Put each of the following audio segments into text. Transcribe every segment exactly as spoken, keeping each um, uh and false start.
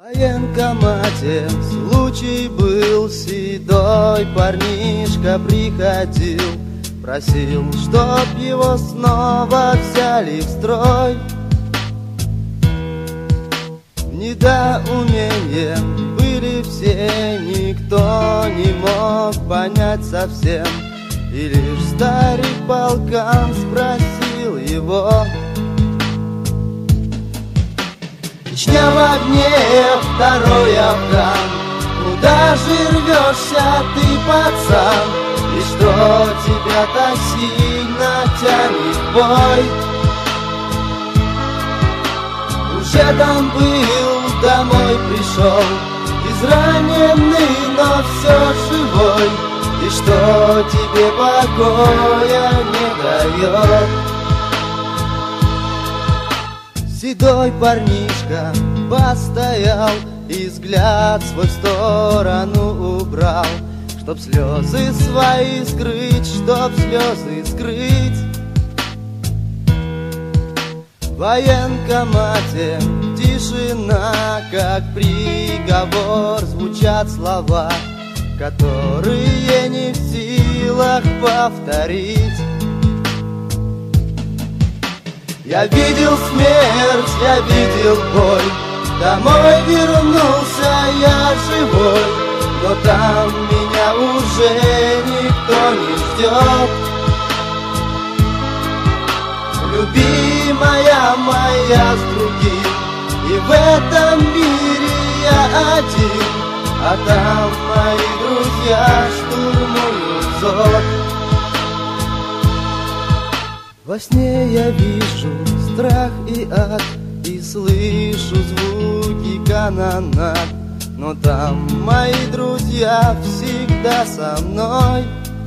военкомате случай был, седой парнишка приходил, просил, чтоб его снова взяли в строй. В недоумении были все, никто не мог понять совсем, и лишь старик полкан спросил его: Чечня в огне, второй Афган, куда же рвешься ты, пацан? И что тебя так сильно тянет в бой? Уже там был, домой пришел, израненный, но все живой. И что тебе покоя не дает? Седой парнишка постоял и взгляд свой в сторону убрал, чтоб слезы свои скрыть, чтоб слезы скрыть. В военкомате тишина, как приговор, звучат слова, которые не в силах повторить. Я видел смерть, я видел боль, домой вернулся я живой, но там меня уже никто не ждет. Любимая моя с другим, и в этом мире я один, а там мои друзья штурмуют зод. Во сне я вижу страх и ад, и слышу звуки канонад, но там мои друзья всегда со мной.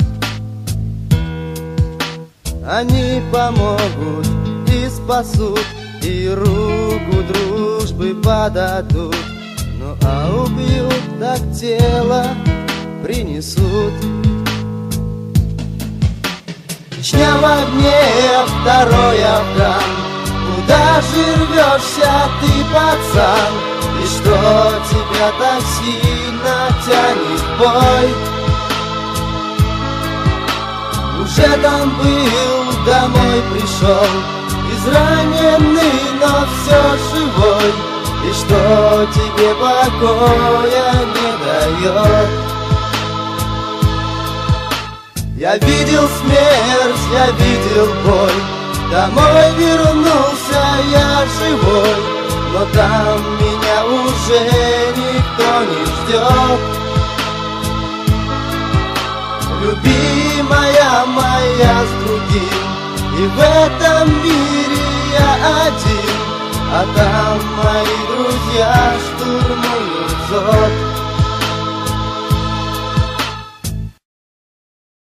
Они помогут и спасут, и руку дружбы подадут, ну а убьют, так тело принесут. Чечня в огне, второй Афган, куда же рвешься ты, пацан? И что тебя так сильно тянет в бой? Уже там был, домой пришел, израненный, но все живой. И что тебе покоя не дает? Я видел смерть, я видел боль, домой вернулся я живой, но там меня уже никто не ждет. Любимая моя с другим, и в этом мире я один, а там мои друзья штурмуют зод.